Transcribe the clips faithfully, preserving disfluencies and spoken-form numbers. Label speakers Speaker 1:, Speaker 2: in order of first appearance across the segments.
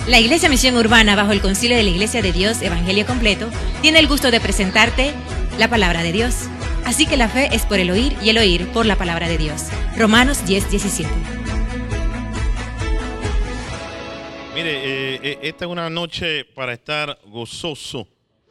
Speaker 1: La Iglesia Misión Urbana, bajo el Concilio de la Iglesia de Dios Evangelio Completo, tiene el gusto de presentarte la Palabra de Dios. Así que la fe es por el oír y el oír por la Palabra de Dios. Romanos diez, diecisiete.
Speaker 2: Mire, eh, eh, esta es una noche para estar gozoso.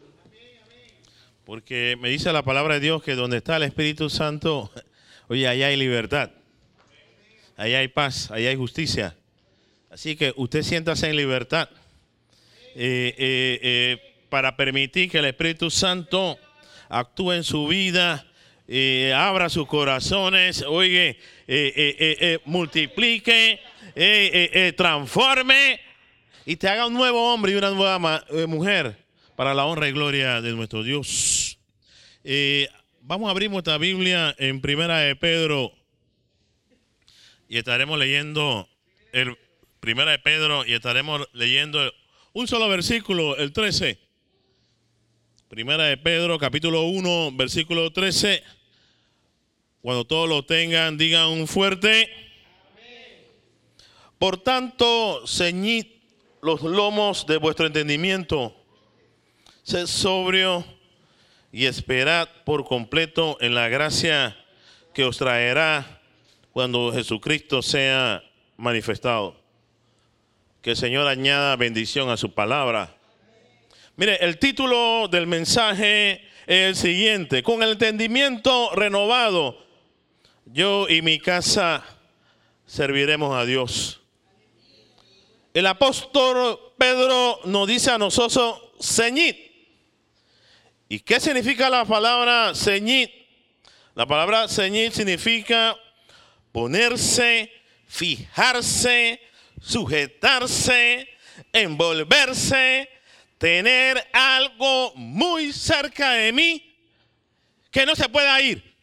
Speaker 2: Porque me dice la Palabra de Dios que donde está el Espíritu Santo, oye, allá hay libertad. Allá hay paz, allá hay justicia. Así que usted siéntase en libertad eh, eh, eh, para permitir que el Espíritu Santo actúe en su vida, eh, abra sus corazones, oye, eh, eh, eh, eh, multiplique, eh, eh, eh, transforme y te haga un nuevo hombre y una nueva ma- eh, mujer para la honra y gloria de nuestro Dios. Eh, vamos a abrir nuestra Biblia en Primera de Pedro y estaremos leyendo el Primera de Pedro y estaremos leyendo un solo versículo, el trece. Primera de Pedro, capítulo uno, versículo trece. Cuando todos lo tengan, digan un fuerte. Amén. Por tanto, ceñid los lomos de vuestro entendimiento. Sed sobrio y esperad por completo en la gracia que os traerá cuando Jesucristo sea manifestado. Que el Señor añada bendición a su palabra. Mire, el título del mensaje es el siguiente: con el entendimiento renovado, yo y mi casa serviremos a Dios. El apóstol Pedro nos dice a nosotros, ceñid. ¿Y qué significa la palabra ceñid? La palabra ceñid significa ponerse, fijarse, sujetarse, envolverse, tener algo muy cerca de mí que no se pueda ir.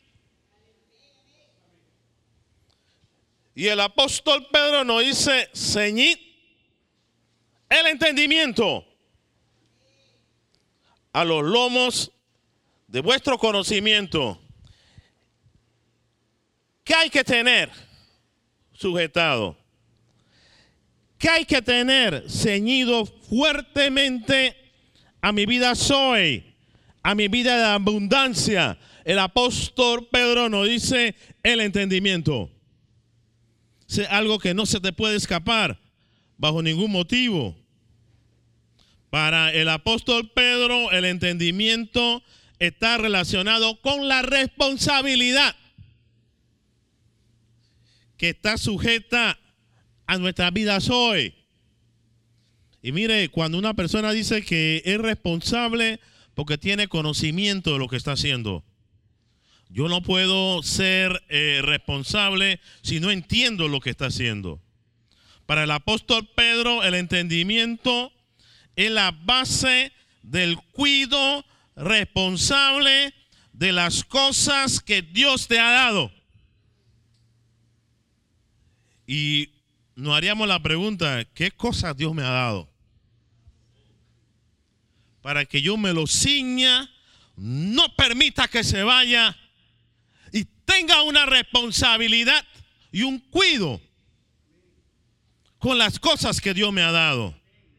Speaker 2: Y el apóstol Pedro nos dice, ceñid el entendimiento a los lomos de vuestro conocimiento. ¿Qué hay que tener sujetado? ¿Qué hay que tener ceñido fuertemente a mi vida Zoe, a mi vida de abundancia? El apóstol Pedro nos dice el entendimiento. Es algo que no se te puede escapar bajo ningún motivo. Para el apóstol Pedro, el entendimiento está relacionado con la responsabilidad que está sujeta a nuestras vidas hoy. Y mire, cuando una persona dice que es responsable porque tiene conocimiento de lo que está haciendo. Yo no puedo ser eh, responsable si no entiendo lo que está haciendo. Para el apóstol Pedro, el entendimiento es la base del cuidado responsable de las cosas que Dios te ha dado. Y nos haríamos la pregunta, ¿qué cosas Dios me ha dado? Para que yo me lo ciña, no permita que se vaya y tenga una responsabilidad y un cuidado con las cosas que Dios me ha dado.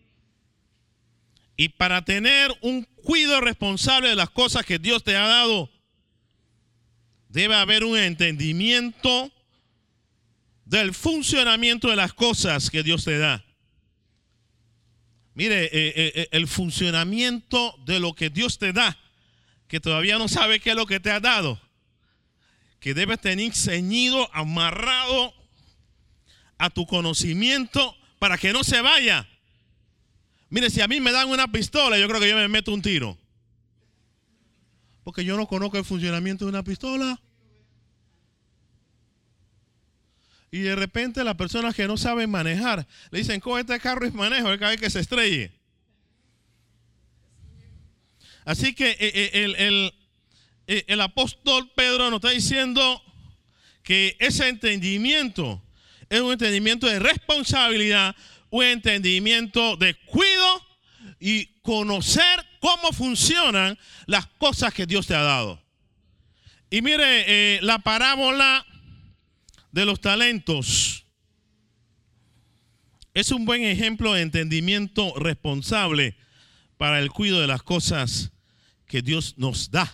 Speaker 2: Y para tener un cuidado responsable de las cosas que Dios te ha dado, debe haber un entendimiento del funcionamiento de las cosas que Dios te da. Mire, eh, eh, el funcionamiento de lo que Dios te da, que todavía no sabe qué es lo que te ha dado, que debes tener ceñido, amarrado a tu conocimiento para que no se vaya. Mire, si a mí me dan una pistola, yo creo que yo me meto un tiro. Porque yo no conozco el funcionamiento de una pistola. Y de repente las personas que no saben manejar le dicen, coge este carro y maneja, cada vez que se estrelle. Así que el, el, el, el apóstol Pedro nos está diciendo que ese entendimiento es un entendimiento de responsabilidad, un entendimiento de cuidado y conocer cómo funcionan las cosas que Dios te ha dado. Y mire, eh, la parábola de los talentos es un buen ejemplo de entendimiento responsable para el cuidado de las cosas que Dios nos da.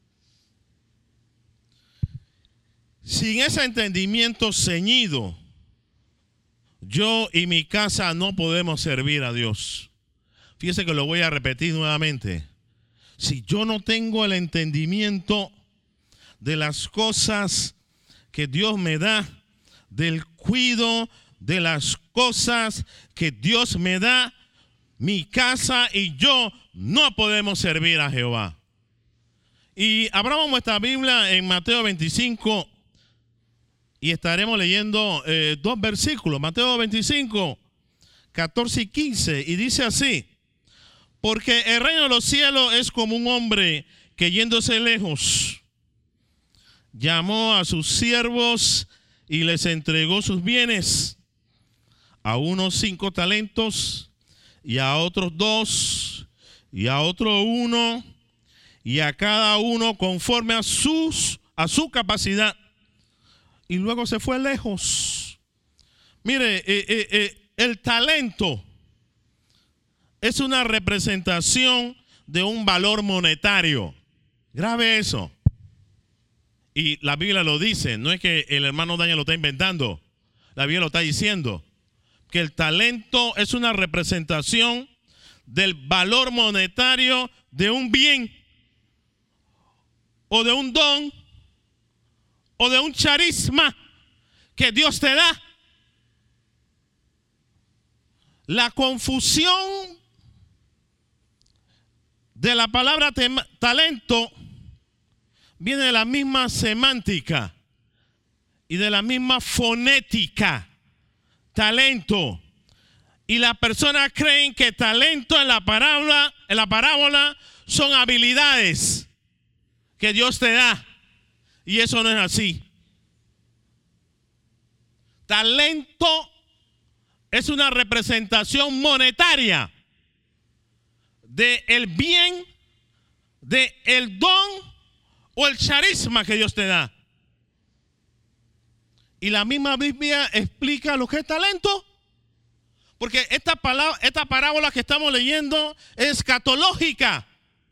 Speaker 2: Sin ese entendimiento ceñido, yo y mi casa no podemos servir a Dios. Fíjese que lo voy a repetir nuevamente. Si yo no tengo el entendimiento de las cosas que Dios me da, del cuidado de las cosas que Dios me da, mi casa y yo no podemos servir a Jehová. Y abramos nuestra Biblia en Mateo veinticinco y estaremos leyendo eh, dos versículos. Mateo veinticinco, catorce y quince, y dice así: porque el reino de los cielos es como un hombre que yéndose lejos, llamó a sus siervos y les entregó sus bienes, a unos cinco talentos, y a otros dos, y a otro uno, y a cada uno conforme a, sus, a su capacidad. Y luego se fue lejos. Mire, eh, eh, eh, el talento es una representación de un valor monetario. Grabe eso. Y la Biblia lo dice, no es que el hermano Daniel lo está inventando. La Biblia lo está diciendo. Que el talento es una representación del valor monetario de un bien, o de un don, o de un charisma que Dios te da. La confusión de la palabra talento viene de la misma semántica y de la misma fonética. Talento. Y las personas creen que talento en la parábola, en la parábola son habilidades que Dios te da. Y eso no es así. Talento es una representación monetaria del bien, del don o el charisma que Dios te da. Y la misma Biblia explica lo que es talento. Porque esta, palabra, esta parábola que estamos leyendo es escatológica.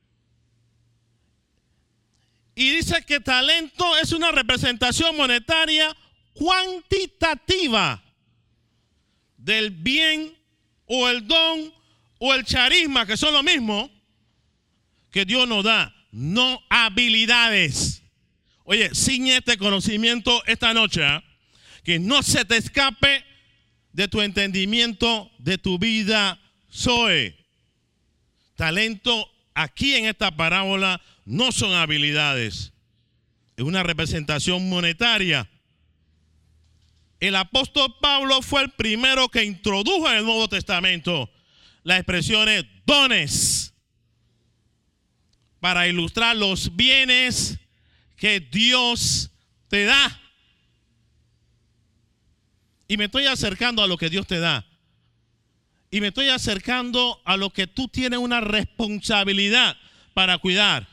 Speaker 2: Y dice que talento es una representación monetaria cuantitativa del bien o el don o el charisma, que son lo mismo, que Dios nos da, no habilidades. Oye, sin este conocimiento esta noche, ¿eh? Que no se te escape de tu entendimiento, de tu vida, Zoe. Talento aquí en esta parábola no son habilidades, es una representación monetaria. El apóstol Pablo fue el primero que introdujo en el Nuevo Testamento las expresiones dones para ilustrar los bienes que Dios te da. Y me estoy acercando a lo que Dios te da. Y me estoy acercando a lo que tú tienes una responsabilidad para cuidar.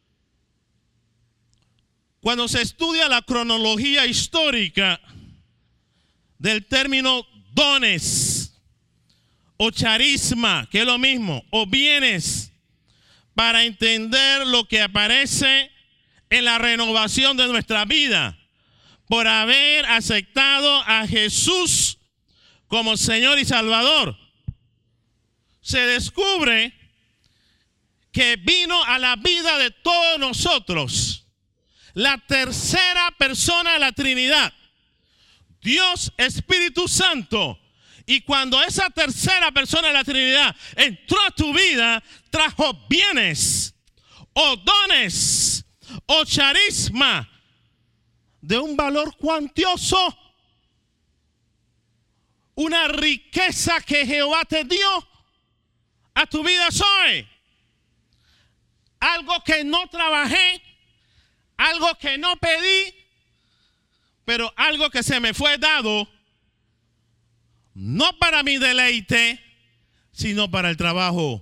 Speaker 2: Cuando se estudia la cronología histórica del término dones o charisma, que es lo mismo, o bienes, para entender lo que aparece en la renovación de nuestra vida, por haber aceptado a Jesús como Señor y Salvador, se descubre que vino a la vida de todos nosotros la tercera persona de la Trinidad, Dios Espíritu Santo. Y cuando esa tercera persona de la Trinidad entró a tu vida, trajo bienes o dones o charisma de un valor cuantioso, una riqueza que Jehová te dio a tu vida hoy. Algo que no trabajé, algo que no pedí, pero algo que se me fue dado, no para mi deleite, sino para el trabajo.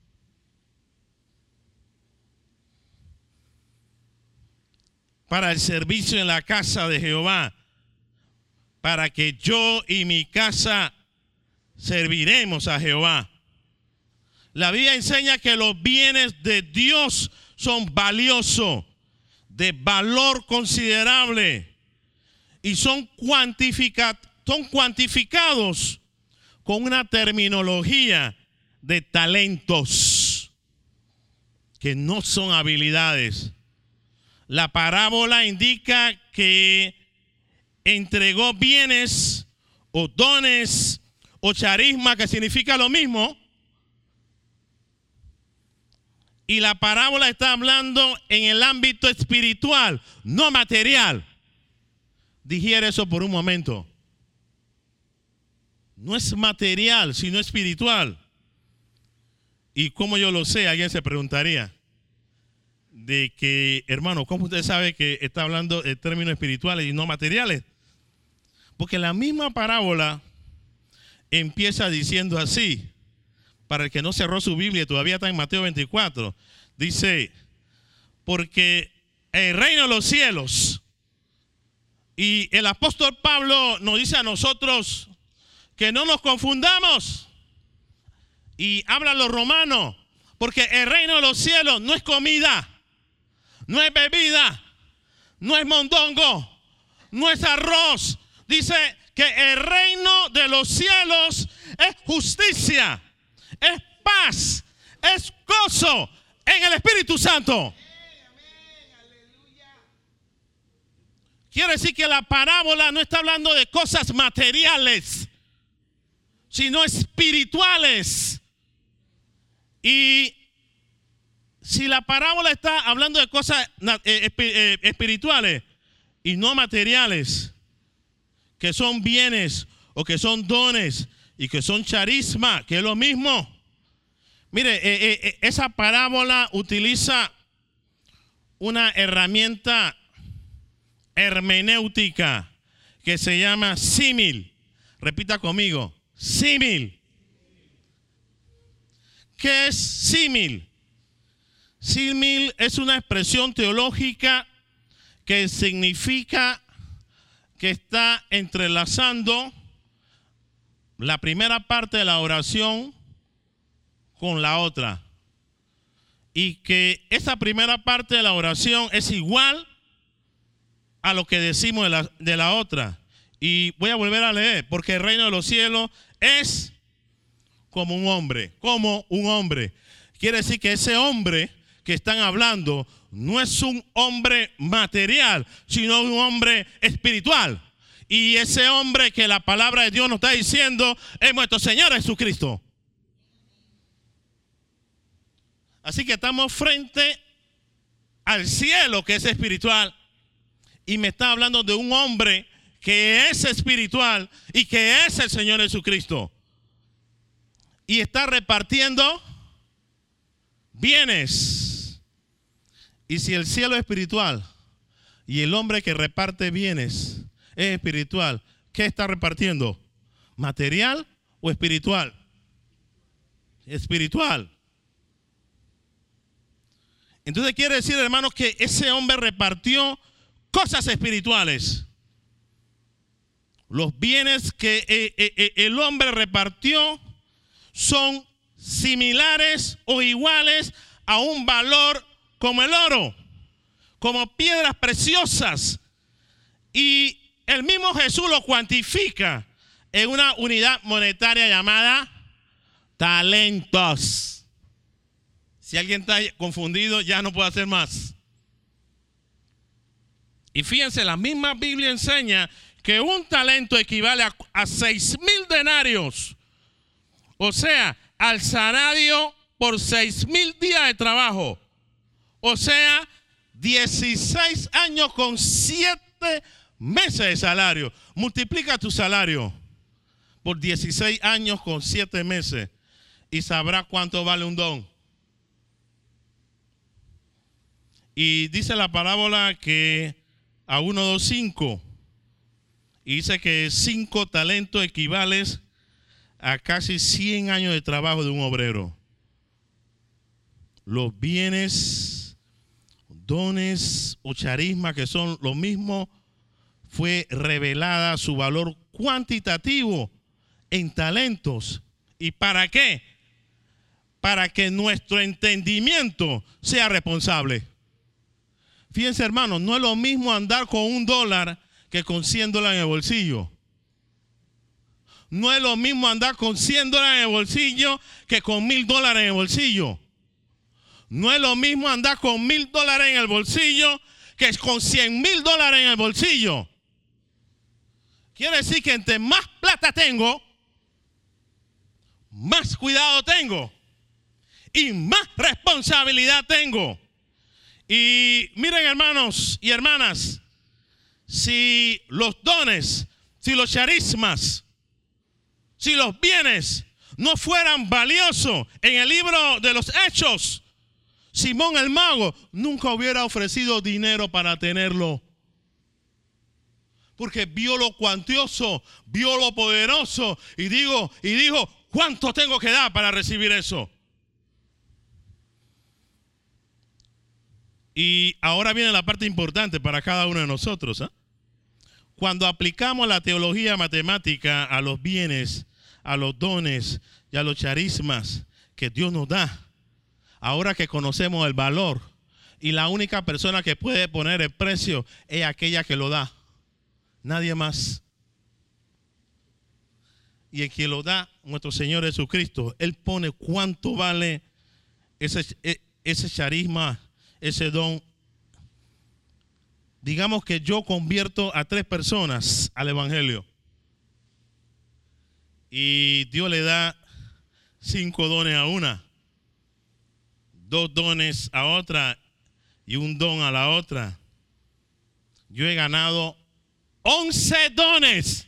Speaker 2: Para el servicio en la casa de Jehová, para que yo y mi casa serviremos a Jehová. La Biblia enseña que los bienes de Dios son valiosos, de valor considerable, y son, cuantifica, son cuantificados con una terminología de talentos, que no son habilidades. La parábola indica que entregó bienes o dones o charisma, que significa lo mismo. Y la parábola está hablando en el ámbito espiritual, no material. Digiere eso por un momento. No es material, sino espiritual. ¿Y cómo yo lo sé? Alguien se preguntaría. De que, hermano, ¿cómo usted sabe que está hablando de términos espirituales y no materiales? Porque la misma parábola empieza diciendo así. Para el que no cerró su Biblia, todavía está en Mateo veinticuatro. Dice, porque el reino de los cielos. Y el apóstol Pablo nos dice a nosotros que no nos confundamos. Y habla a los romanos, porque el reino de los cielos no es comida, no es bebida, no es mondongo, no es arroz. Dice que el reino de los cielos es justicia, es paz, es gozo en el Espíritu Santo. Quiere decir que la parábola no está hablando de cosas materiales, sino espirituales. Y si la parábola está hablando de cosas espirituales y no materiales, que son bienes o que son dones y que son charisma, que es lo mismo. Mire, eh, eh, esa parábola utiliza una herramienta hermenéutica que se llama símil. Repita conmigo, símil. ¿Qué es símil? Símil es una expresión teológica que significa que está entrelazando la primera parte de la oración con la otra. Y que esa primera parte de la oración es igual a lo que decimos de la, de la otra. Y voy a volver a leer, porque el reino de los cielos es como un hombre, como un hombre. Quiere decir que ese hombre que están hablando no es un hombre material, sino un hombre espiritual. Y ese hombre que la palabra de Dios nos está diciendo es nuestro Señor Jesucristo. Así que estamos frente al cielo, que es espiritual, y me está hablando de un hombre que es espiritual y que es el Señor Jesucristo. Y está repartiendo bienes. Y si el cielo es espiritual y el hombre que reparte bienes es espiritual, ¿qué está repartiendo? ¿Material o espiritual? Espiritual. Entonces quiere decir, hermanos, que ese hombre repartió cosas espirituales. Los bienes que eh, eh, el hombre repartió son similares o iguales a un valor como el oro, como piedras preciosas. Y el mismo Jesús lo cuantifica en una unidad monetaria llamada talentos. Si alguien está confundido, ya no puede hacer más. Y fíjense, la misma Biblia enseña que un talento equivale a, a seis mil denarios. O sea, al salario por seis mil días de trabajo. O sea, dieciséis años con siete meses de salario. Multiplica tu salario por dieciséis años con siete meses y sabrás cuánto vale un don. Y dice la parábola que a uno, dos, cinco. Y dice que cinco talentos equivalen a casi cien años de trabajo de un obrero. Los bienes, dones o charisma, que son lo mismo, fue revelada su valor cuantitativo en talentos. ¿Y para qué? Para que nuestro entendimiento sea responsable. Fíjense, hermanos, no es lo mismo andar con un dólar que con cien dólares en el bolsillo. No es lo mismo andar con cien dólares en el bolsillo que con mil dólares en el bolsillo. No es lo mismo andar con mil dólares en el bolsillo que con cien mil dólares en el bolsillo. Quiere decir que entre más plata tengo, más cuidado tengo y más responsabilidad tengo. Y miren, hermanos y hermanas, si los dones, si los charismas, si los bienes no fueran valiosos en el libro de los Hechos, Simón el mago nunca hubiera ofrecido dinero para tenerlo. Porque vio lo cuantioso, vio lo poderoso y, digo, y dijo, ¿cuánto tengo que dar para recibir eso? Y ahora viene la parte importante para cada uno de nosotros. ¿eh? Cuando aplicamos la teología matemática a los bienes, a los dones y a los charismas que Dios nos da, ahora que conocemos el valor y la única persona que puede poner el precio es aquella que lo da, nadie más. Y el que lo da, nuestro Señor Jesucristo, Él pone cuánto vale ese, ese charisma, ese don. Digamos que yo convierto a tres personas al evangelio y Dios le da cinco dones a una, dos dones a otra y un don a la otra. Yo he ganado once dones,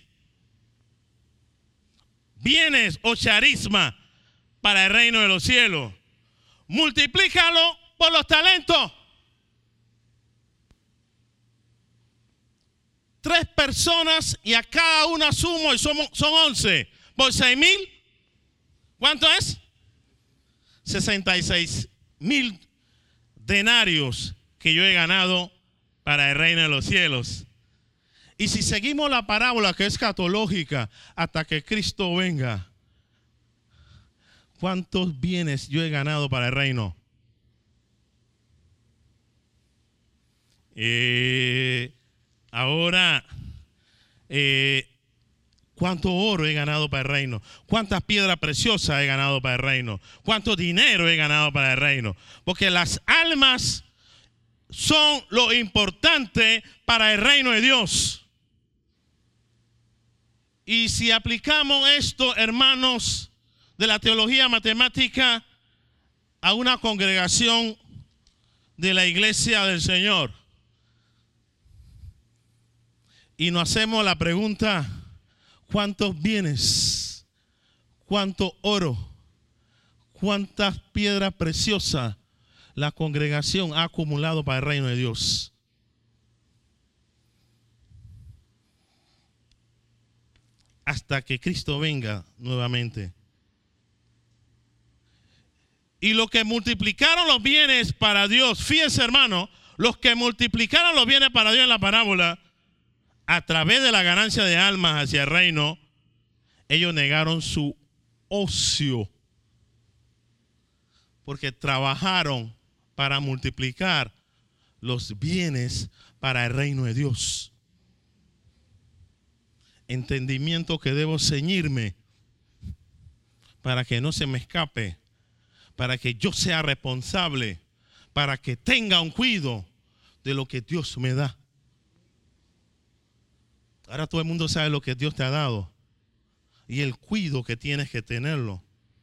Speaker 2: bienes o charisma para el reino de los cielos. Multiplícalo por los talentos. Tres personas y a cada una sumo y somos, son once. Por seis mil, ¿cuánto es? sesenta y seis mil denarios que yo he ganado para el reino de los cielos. Y si seguimos la parábola que es escatológica hasta que Cristo venga, ¿cuántos bienes yo he ganado para el reino? Eh, ahora, eh, ¿cuánto oro he ganado para el reino? ¿Cuántas piedras preciosas he ganado para el reino? ¿Cuánto dinero he ganado para el reino? Porque las almas son lo importante para el reino de Dios. Y si aplicamos esto, hermanos, de la teología matemática a una congregación de la iglesia del Señor, y nos hacemos la pregunta, ¿cuántos bienes, cuánto oro, cuántas piedras preciosas la congregación ha acumulado para el reino de Dios? Hasta que Cristo venga nuevamente. Y los que multiplicaron los bienes para Dios, fíjense, hermano, los que multiplicaron los bienes para Dios en la parábola, a través de la ganancia de almas hacia el reino, ellos negaron su ocio, porque trabajaron para multiplicar los bienes para el reino de Dios. Entendimiento que debo ceñirme para que no se me escape, para que yo sea responsable, para que tenga un cuidado de lo que Dios me da. Ahora todo el mundo sabe lo que Dios te ha dado y el cuidado que tienes que tenerlo.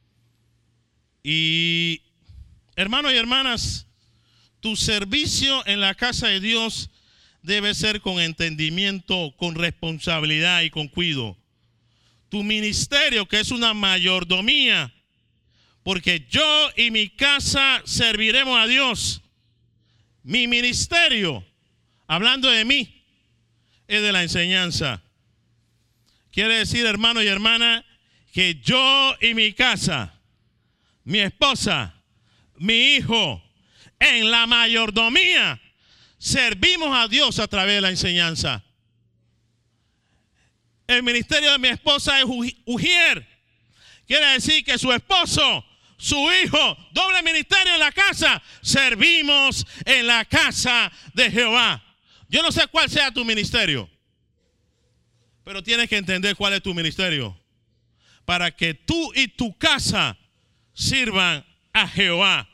Speaker 2: Y hermanos y hermanas, tu servicio en la casa de Dios debe ser con entendimiento, con responsabilidad y con cuidado. Tu ministerio, que es una mayordomía, porque yo y mi casa serviremos a Dios. Mi ministerio, hablando de mí, es de la enseñanza. Quiere decir, hermano y hermana, que yo y mi casa, mi esposa, mi hijo, en la mayordomía, servimos a Dios a través de la enseñanza. El ministerio de mi esposa es ujier. Quiere decir que su esposo, su hijo, doble ministerio en la casa. Servimos en la casa de Jehová. Yo no sé cuál sea tu ministerio, pero tienes que entender cuál es tu ministerio para que tú y tu casa sirvan a Jehová.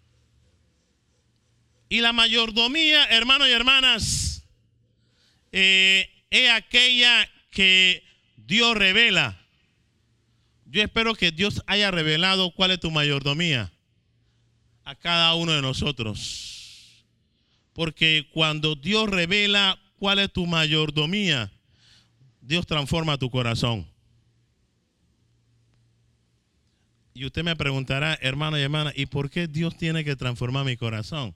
Speaker 2: Y la mayordomía, hermanos y hermanas, eh, es aquella que Dios revela. Yo espero que Dios haya revelado cuál es tu mayordomía a cada uno de nosotros. Porque cuando Dios revela cuál es tu mayordomía, Dios transforma tu corazón. Y usted me preguntará, hermano y hermana, ¿y por qué Dios tiene que transformar mi corazón?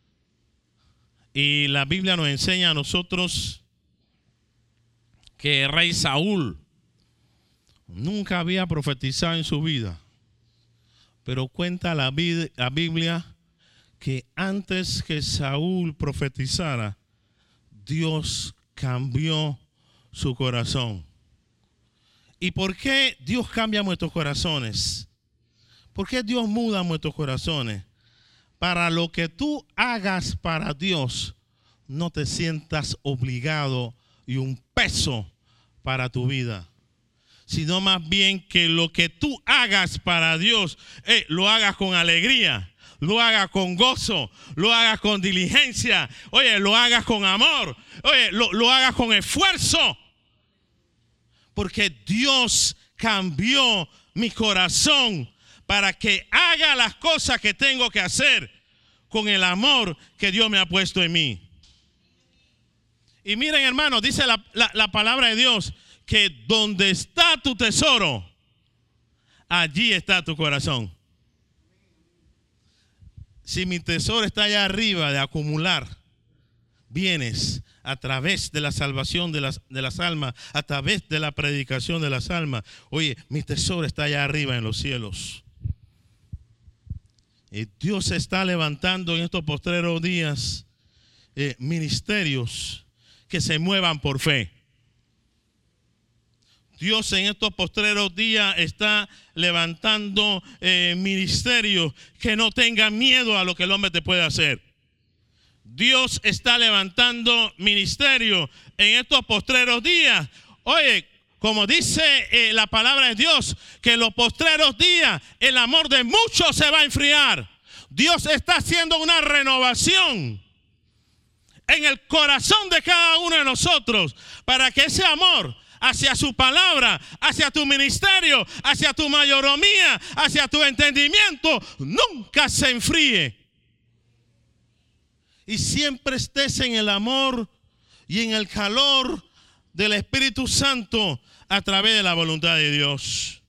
Speaker 2: Y la Biblia nos enseña a nosotros que el rey Saúl nunca había profetizado en su vida. Pero cuenta la, la Biblia que antes que Saúl profetizara, Dios cambió su corazón. ¿Y por qué Dios cambia nuestros corazones? ¿Por qué Dios muda nuestros corazones? Para lo que tú hagas para Dios, no te sientas obligado y un peso para tu vida, sino más bien que lo que tú hagas para Dios, eh, lo hagas con alegría, lo hagas con gozo, lo hagas con diligencia, oye, lo hagas con amor, oye, lo, lo hagas con esfuerzo, porque Dios cambió mi corazón para que haga las cosas que tengo que hacer con el amor que Dios me ha puesto en mí. Y miren, hermanos, dice la, la, la palabra de Dios que donde está tu tesoro, allí está tu corazón. Si mi tesoro está allá arriba de acumular bienes a través de la salvación de las, de las almas, a través de la predicación de las almas, oye, mi tesoro está allá arriba en los cielos. Y Dios está levantando en estos postreros días eh, ministerios que se muevan por fe. Dios en estos postreros días está levantando eh, ministerios que no tengan miedo a lo que el hombre te puede hacer. Dios está levantando ministerios en estos postreros días. Oye, como dice eh, la palabra de Dios, que en los postreros días el amor de muchos se va a enfriar. Dios está haciendo una renovación en el corazón de cada uno de nosotros para que ese amor hacia su palabra, hacia tu ministerio, hacia tu mayordomía, hacia tu entendimiento, nunca se enfríe. Y siempre estés en el amor y en el calor del Espíritu Santo a través de la voluntad de Dios.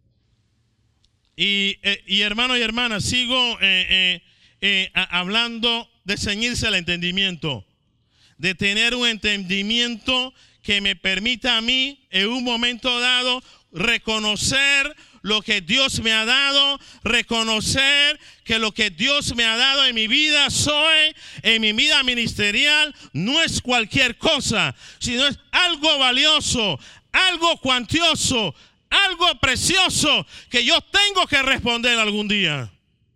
Speaker 2: Y, eh, y hermanos y hermanas, sigo eh, eh, eh, hablando de ceñirse al entendimiento, de tener un entendimiento que me permita a mí en un momento dado reconocer lo que Dios me ha dado, reconocer que lo que Dios me ha dado en mi vida soy, en mi vida ministerial, no es cualquier cosa, sino es algo valioso, algo cuantioso, algo precioso que yo tengo que responder algún día.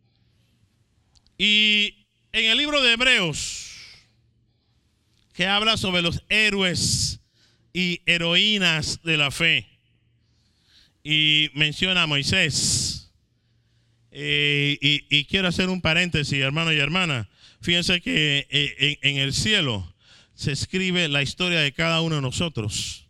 Speaker 2: Y en el libro de Hebreos, que habla sobre los héroes y heroínas de la fe, y menciona a Moisés, eh, y, y quiero hacer un paréntesis, hermanos y hermanas. Fíjense que eh, en, en el cielo se escribe la historia de cada uno de nosotros,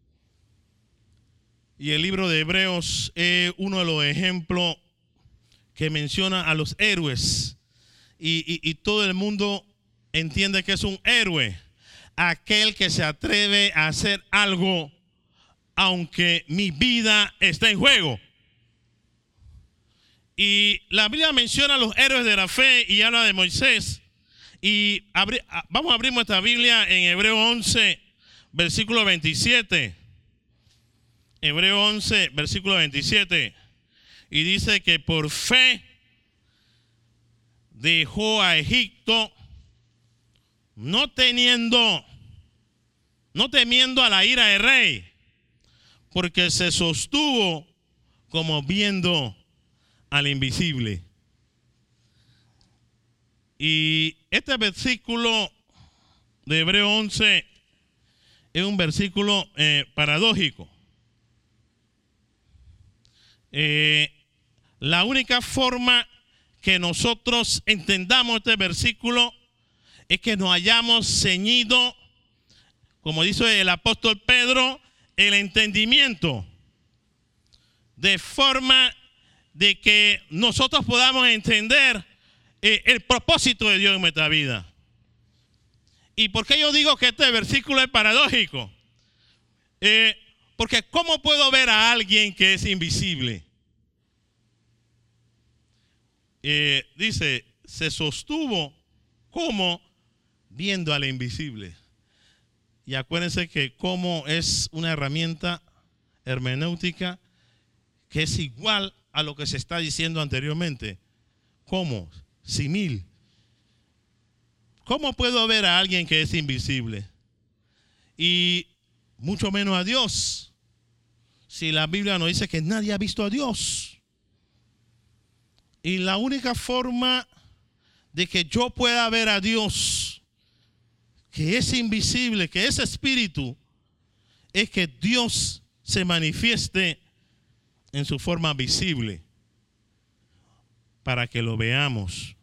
Speaker 2: y el libro de Hebreos es uno de los ejemplos que menciona a los héroes, y, y, y todo el mundo entiende que es un héroe aquel que se atreve a hacer algo aunque mi vida está en juego. Y la Biblia menciona a los héroes de la fe y habla de Moisés. Y abri, vamos a abrir nuestra Biblia en Hebreo once, versículo veintisiete. Hebreo once, versículo veintisiete. Y dice que por fe dejó a Egipto, no teniendo, no temiendo a la ira del rey. porque se sostuvo como viendo al invisible. Y este versículo de Hebreo once es un versículo eh, paradójico. Eh, la única forma que nosotros entendamos este versículo es que nos hayamos ceñido, como dice el apóstol Pedro, el entendimiento, de forma de que nosotros podamos entender eh, el propósito de Dios en nuestra vida. ¿Y por qué yo digo que este versículo es paradójico? Eh, porque ¿cómo puedo ver a alguien que es invisible? Eh, dice, se sostuvo como viendo al invisible. Y acuérdense que como es una herramienta hermenéutica que es igual a lo que se está diciendo anteriormente. ¿Cómo? Simil. ¿Cómo puedo ver a alguien que es invisible? Y mucho menos a Dios. Si la Biblia nos dice que nadie ha visto a Dios. Y la única forma de que yo pueda ver a Dios, que es invisible, que es espíritu, es que Dios se manifieste en su forma visible para que lo veamos.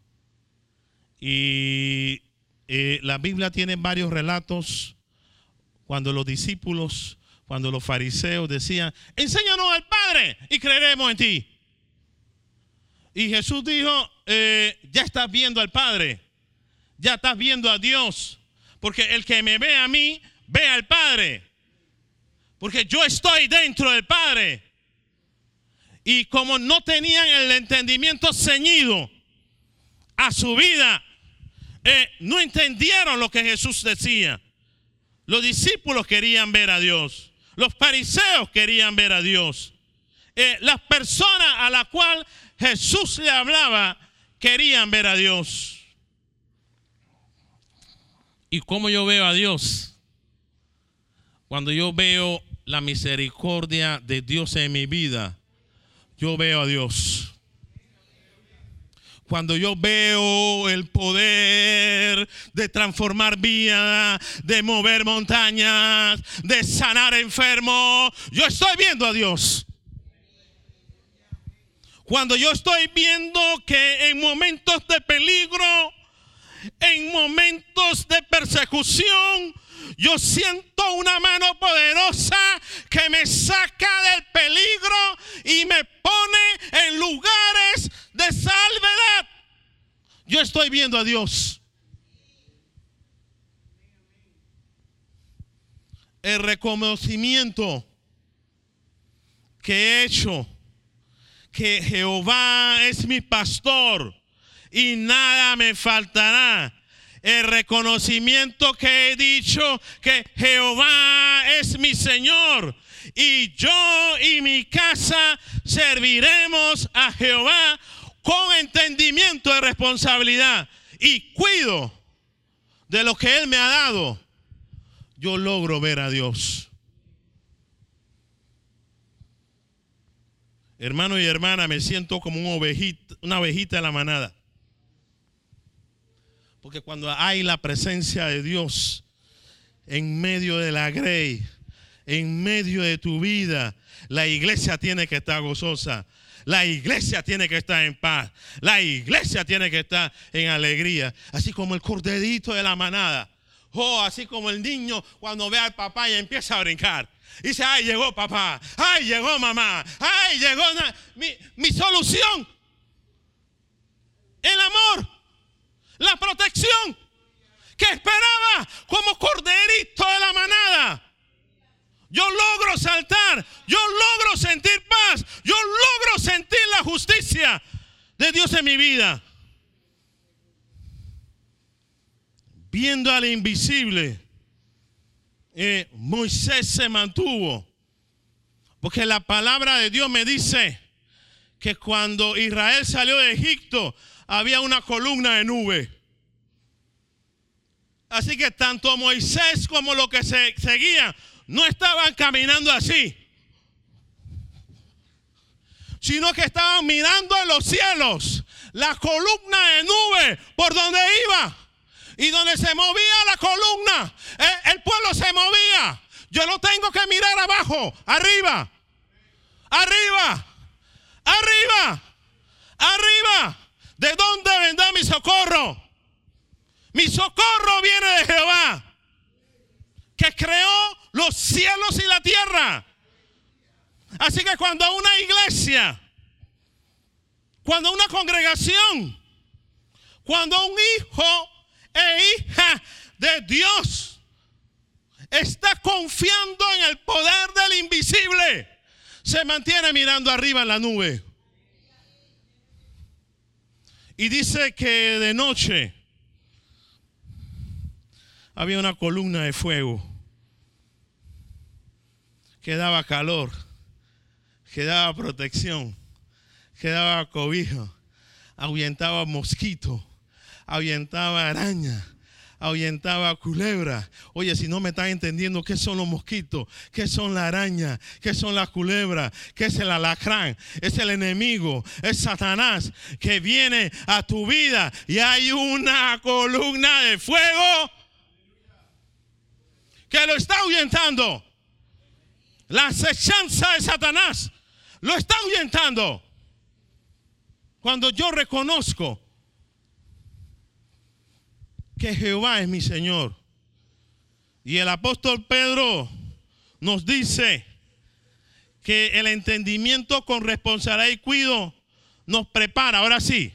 Speaker 2: Y eh, la Biblia tiene varios relatos cuando los discípulos, cuando los fariseos decían, enséñanos al Padre y creeremos en ti. Y Jesús dijo, eh, ya estás viendo al Padre, ya estás viendo a Dios, porque el que me ve a mí, ve al Padre, porque yo estoy dentro del Padre. Y como no tenían el entendimiento ceñido a su vida, eh, no entendieron lo que Jesús decía. Los discípulos querían ver a Dios, los fariseos querían ver a Dios. Eh, las personas a las cuales Jesús le hablaba querían ver a Dios. ¿Y cómo yo veo a Dios? Cuando yo veo la misericordia de Dios en mi vida, yo veo a Dios. Cuando yo veo el poder de transformar vidas, de mover montañas, de sanar enfermos, yo estoy viendo a Dios. Cuando yo estoy viendo que en momentos de peligro, en momentos de persecución, yo siento una mano poderosa que me saca del peligro y me pone en lugares de salvedad. Yo estoy viendo a Dios. El reconocimiento que he hecho que Jehová es mi pastor y nada me faltará. El reconocimiento que he dicho que Jehová es mi Señor y yo y mi casa serviremos a Jehová con entendimiento de responsabilidad y cuido de lo que Él me ha dado. Yo logro ver a Dios. Hermano y hermana, me siento como una ovejita, una ovejita de la manada. Porque cuando hay la presencia de Dios en medio de la grey, en medio de tu vida, la iglesia tiene que estar gozosa. La iglesia tiene que estar en paz. La iglesia tiene que estar en alegría. Así como el corderito de la manada. Oh, así como el niño cuando ve al papá y empieza a brincar. Y dice, ay, llegó papá. Ay, llegó mamá. Ay, llegó mi, mi solución. El amor. La protección que esperaba como corderito de la manada. Yo logro saltar, yo logro sentir paz, yo logro sentir la justicia de Dios en mi vida. Viendo al invisible, eh, Moisés se mantuvo. Porque la palabra de Dios me dice que cuando Israel salió de Egipto, había una columna de nube. Así que tanto Moisés como los que se seguían no estaban caminando así. sino que estaban mirando en los cielos, la columna de nube por donde iba. Y donde se movía la columna, el, el pueblo se movía. Yo no tengo que mirar abajo, arriba, arriba, arriba, arriba. ¿De dónde vendrá mi socorro? Mi socorro viene de Jehová, que creó los cielos y la tierra. Así que cuando una iglesia, cuando una congregación, cuando un hijo e hija de Dios está confiando en el poder del invisible, se mantiene mirando arriba en la nube. Y dice que de noche había una columna de fuego que daba calor, que daba protección, que daba cobijo, ahuyentaba mosquitos, ahuyentaba araña, ahuyentaba culebra. Oye, si no me están entendiendo qué son los mosquitos, qué son la araña, qué son las culebras, qué es el alacrán, es el enemigo, es Satanás que viene a tu vida y hay una columna de fuego que lo está ahuyentando. La acechanza de Satanás lo está ahuyentando. Cuando yo reconozco que Jehová es mi Señor. Y el apóstol Pedro nos dice que el entendimiento con responsabilidad y cuidado nos prepara, ahora sí,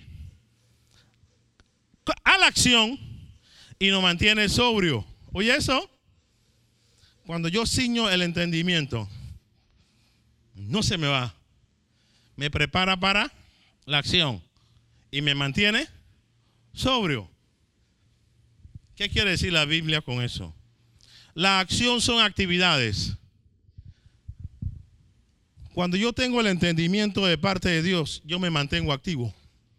Speaker 2: a la acción y nos mantiene sobrio. ¿Oye eso? Cuando yo ciño el entendimiento, no se me va. Me prepara para la acción y me mantiene sobrio. ¿Qué quiere decir la Biblia con eso? La acción son actividades. Cuando yo tengo el entendimiento de parte de Dios, yo me mantengo activo.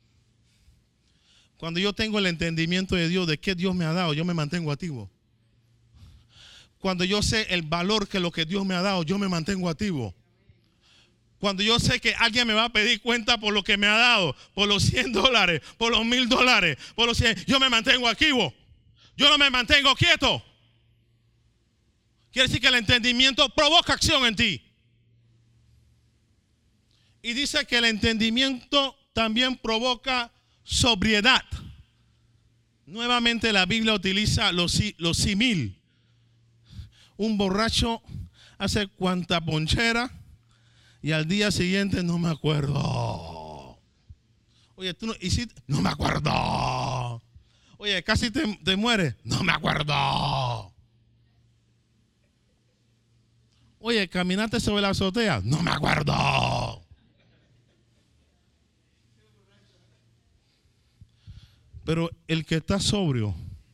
Speaker 2: Cuando yo tengo el entendimiento de Dios, de qué Dios me ha dado, yo me mantengo activo. Cuando yo sé el valor que lo que Dios me ha dado, yo me mantengo activo. Cuando yo sé que alguien me va a pedir cuenta por lo que me ha dado, por los cien dólares, por los mil dólares, por los cien, yo me mantengo activo. Yo no me mantengo quieto. Quiere decir que el entendimiento provoca acción en ti. Y dice que el entendimiento también provoca sobriedad. Nuevamente la Biblia utiliza los, los símil. Un borracho hace cuanta ponchera y al día siguiente no me acuerdo. Oye, tú no hiciste, no me acuerdo. Oye, casi te, te mueres, no me acuerdo. Oye, caminaste sobre la azotea, no me acuerdo. Pero el que está sobrio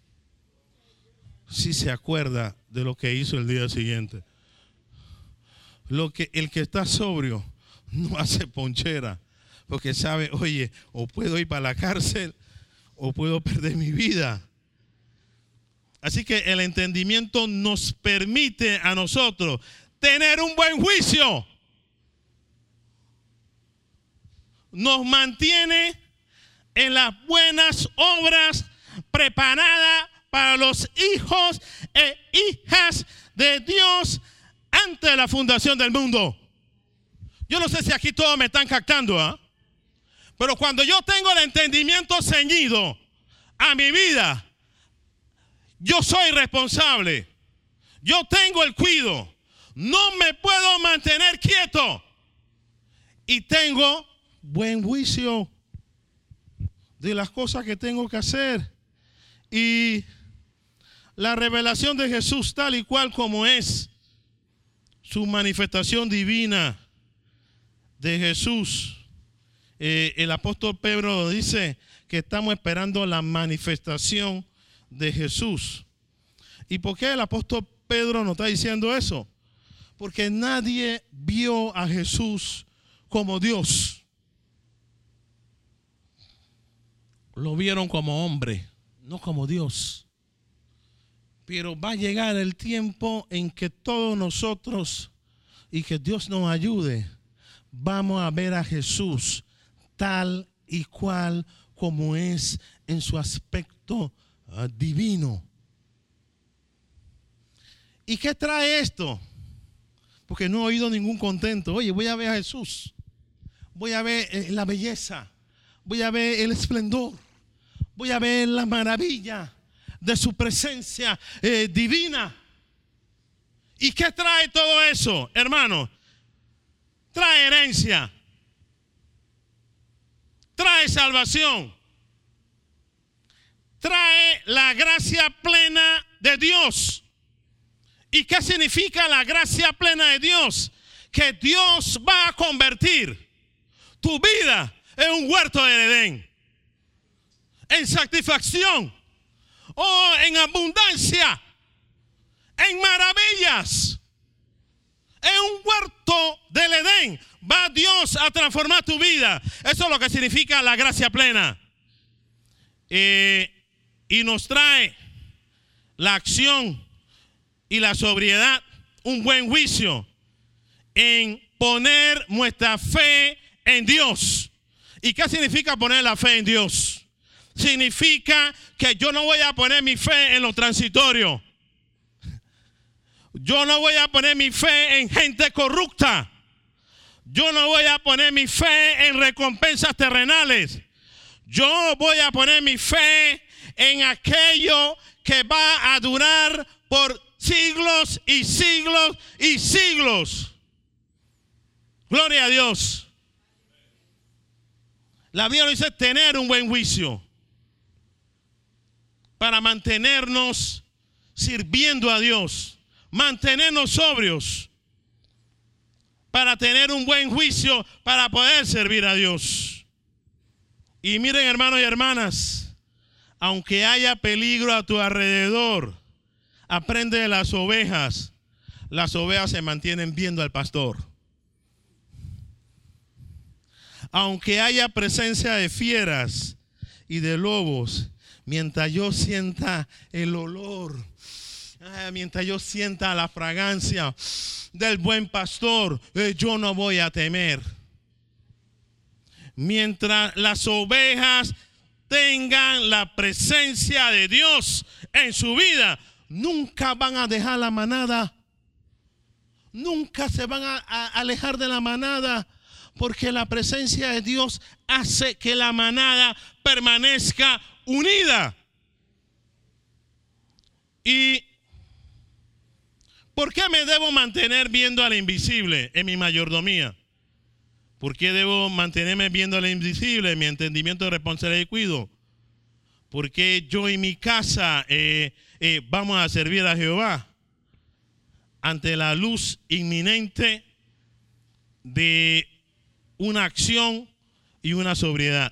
Speaker 2: sí se acuerda de lo que hizo el día siguiente. Lo que, el que está sobrio no hace ponchera, porque sabe, oye, o puedo ir para la cárcel o puedo perder mi vida. Así que el entendimiento nos permite a nosotros tener un buen juicio. Nos mantiene en las buenas obras preparadas para los hijos e hijas de Dios antes de la fundación del mundo. Yo no sé si aquí todos me están captando, ¿eh? Pero cuando yo tengo el entendimiento ceñido a mi vida, yo soy responsable. Yo tengo el cuidado. No me puedo mantener quieto. Y tengo buen juicio de las cosas que tengo que hacer. Y la revelación de Jesús, tal y cual como es su manifestación divina de Jesús, eh, el apóstol Pedro dice que estamos esperando la manifestación de Jesús. ¿Y por qué el apóstol Pedro nos está diciendo eso? Porque nadie vio a Jesús como Dios. Lo vieron como hombre, no como Dios. Pero va a llegar el tiempo en que todos nosotros, y que Dios nos ayude,
Speaker 3: vamos a ver a Jesús tal y cual como es en su aspecto uh, divino. ¿Y qué trae esto? Porque no he oído ningún contento. Oye, voy a ver a Jesús. Voy a ver eh, la belleza. Voy a ver el esplendor. Voy a ver la maravilla de su presencia eh, divina. ¿Y qué trae todo eso, hermano? Trae herencia. Trae salvación. Trae la gracia plena de Dios. ¿Y qué significa la gracia plena de Dios? Que Dios va a convertir tu vida en un huerto del Edén, en satisfacción, oh, en abundancia, en maravillas, en un huerto del Edén. Va Dios a transformar tu vida. Eso es lo que significa la gracia plena. Eh, y nos trae la acción y la sobriedad, un buen juicio en poner nuestra fe en Dios. ¿Y qué significa poner la fe en Dios? Significa que yo no voy a poner mi fe en lo transitorio. Yo no voy a poner mi fe en gente corrupta. Yo no voy a poner mi fe en recompensas terrenales. Yo voy a poner mi fe en aquello que va a durar por siglos y siglos y siglos. Gloria a Dios. La Biblia dice tener un buen juicio para mantenernos sirviendo a Dios, mantenernos sobrios, para tener un buen juicio, para poder servir a Dios. Y miren, hermanos y hermanas, aunque haya peligro a tu alrededor, aprende de las ovejas. Las ovejas se mantienen viendo al pastor. Aunque haya presencia de fieras y de lobos, mientras yo sienta el olor, mientras yo sienta la fragancia del buen pastor, yo no voy a temer. Mientras las ovejas tengan la presencia de Dios en su vida, nunca van a dejar la manada. Nunca se van a, a alejar de la manada, porque la presencia de Dios hace que la manada permanezca unida. ¿Y por qué me debo mantener viendo al invisible en mi mayordomía? ¿Por qué debo mantenerme viendo al invisible en mi entendimiento de responsabilidad y cuidado? Porque yo y mi casa eh, eh, vamos a servir a Jehová ante la luz inminente de una acción y una sobriedad.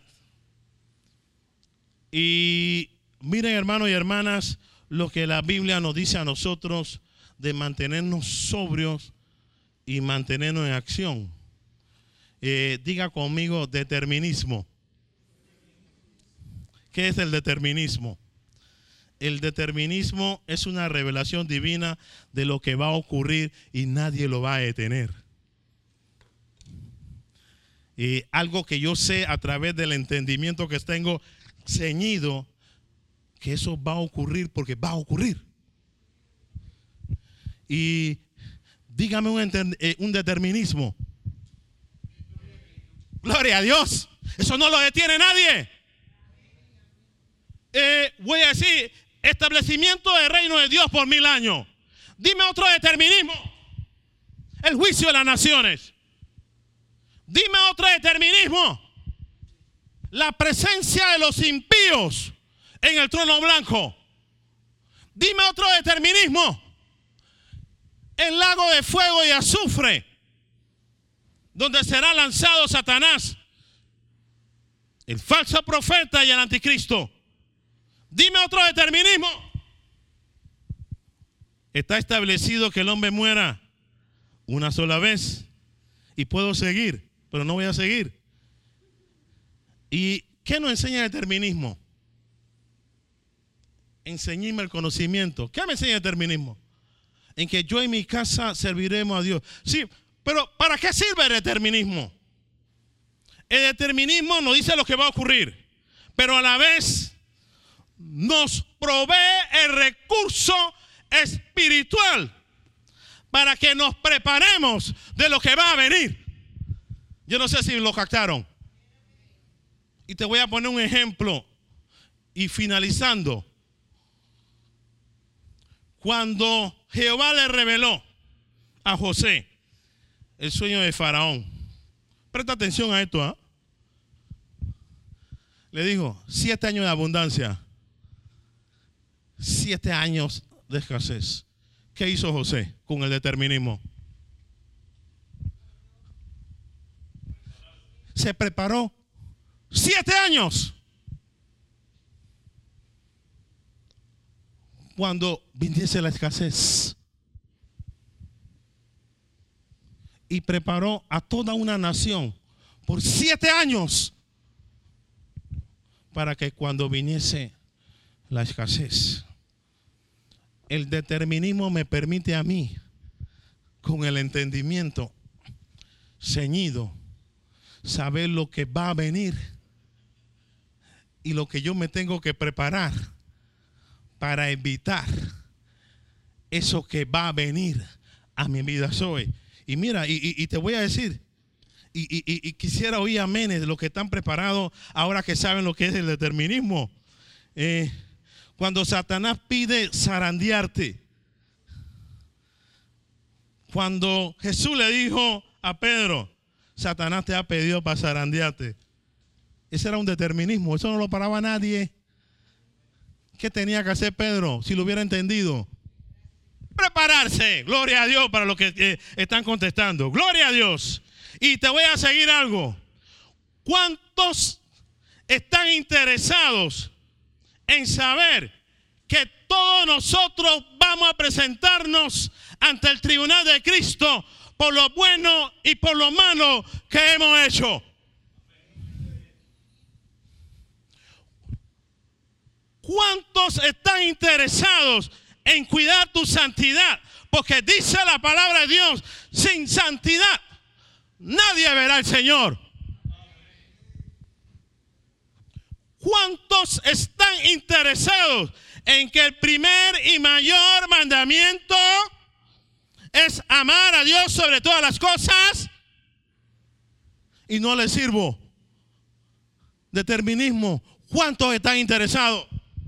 Speaker 3: Y miren, hermanos y hermanas, lo que la Biblia nos dice a nosotros de mantenernos sobrios y mantenernos en acción. Eh, diga conmigo, determinismo. ¿Qué es el determinismo? El determinismo es una revelación divina de lo que va a ocurrir y nadie lo va a detener. Y algo que yo sé a través del entendimiento que tengo ceñido, que eso va a ocurrir porque va a ocurrir. Y dígame un, un determinismo. Gloria a Dios. Eso no lo detiene nadie. Eh, voy a decir, establecimiento del reino de Dios por mil años. Dime otro determinismo. El juicio de las naciones. Dime otro determinismo. La presencia de los impíos en el trono blanco. Dime otro determinismo. El lago de fuego y azufre, donde será lanzado Satanás, el falso profeta y el anticristo. Dime otro determinismo. Está establecido que el hombre muera una sola vez. Y puedo seguir, pero no voy a seguir. ¿Y qué nos enseña el determinismo? Enseñarme el conocimiento. ¿Qué me enseña el determinismo? En que yo y mi casa serviremos a Dios. Sí, Pero ¿para qué sirve el determinismo? El determinismo nos dice lo que va a ocurrir, pero a la vez nos provee el recurso espiritual para que nos preparemos de lo que va a venir. Yo no sé si lo captaron. Y te voy a poner un ejemplo. Y finalizando, cuando Jehová le reveló a José el sueño de Faraón, presta atención a esto, ¿eh? Le dijo, siete años de abundancia, siete años de escasez. ¿Qué hizo José con el determinismo? Se preparó siete años. Cuando viniese la escasez. Y preparó a toda una nación por siete años para que cuando viniese la escasez. El determinismo me permite a mí, con el entendimiento ceñido, saber lo que va a venir y lo que yo me tengo que preparar para evitar eso que va a venir a mi vida hoy. Y mira, y, y, y te voy a decir, y, y, y quisiera oír aménes de los que están preparados ahora que saben lo que es el determinismo. Eh, cuando Satanás pide zarandearte, cuando Jesús le dijo a Pedro, Satanás te ha pedido para zarandearte, ese era un determinismo, eso no lo paraba nadie. ¿Qué tenía que hacer Pedro si lo hubiera entendido? Prepararse. Gloria a Dios para los que eh, están contestando. Gloria a Dios. Y te voy a seguir algo. ¿Cuántos están interesados en saber que todos nosotros vamos a presentarnos ante el tribunal de Cristo por lo bueno y por lo malo que hemos hecho? ¿Cuántos están interesados en cuidar tu santidad? Porque dice la palabra de Dios, sin santidad nadie verá al Señor. ¿Cuántos están interesados en que el primer y mayor mandamiento es amar a Dios sobre todas las cosas? Y no le sirvo. Determinismo. ¿Cuántos están interesados?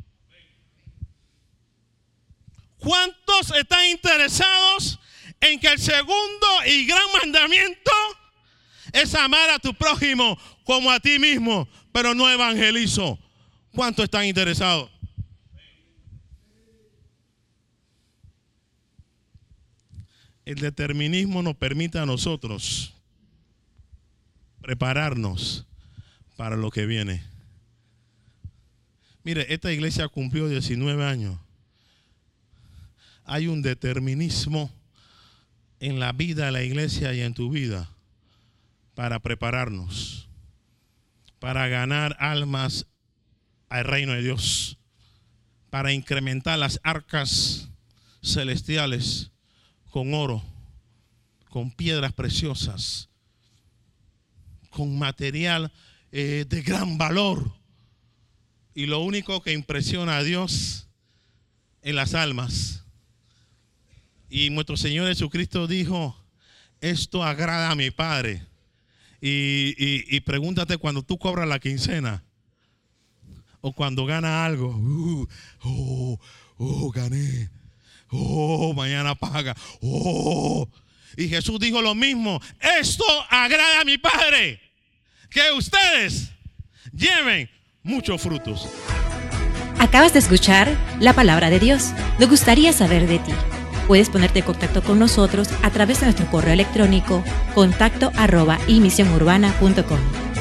Speaker 3: ¿Cuántos están interesados en que el segundo y gran mandamiento es amar a tu prójimo como a ti mismo, pero no evangelizo? ¿Cuántos están interesados? El determinismo nos permite a nosotros prepararnos para lo que viene. Mire, esta iglesia cumplió diecinueve años. Hay un determinismo en la vida de la iglesia y en tu vida para prepararnos, para ganar almas al reino de Dios, para incrementar las arcas celestiales con oro, con piedras preciosas, con material eh, de gran valor. Y lo único que impresiona a Dios en las almas. Y nuestro Señor Jesucristo dijo, esto agrada a mi Padre. Y, y, y pregúntate cuando tú cobras la quincena o cuando ganas algo. Uh, oh, oh, gané. Oh, mañana paga. Oh. Y Jesús dijo lo mismo. Esto agrada a mi Padre, que ustedes lleven muchos frutos.
Speaker 1: Acabas de escuchar la palabra de Dios. Nos gustaría saber de ti. Puedes ponerte en contacto con nosotros a través de nuestro correo electrónico contacto arroba y misión urbana punto com.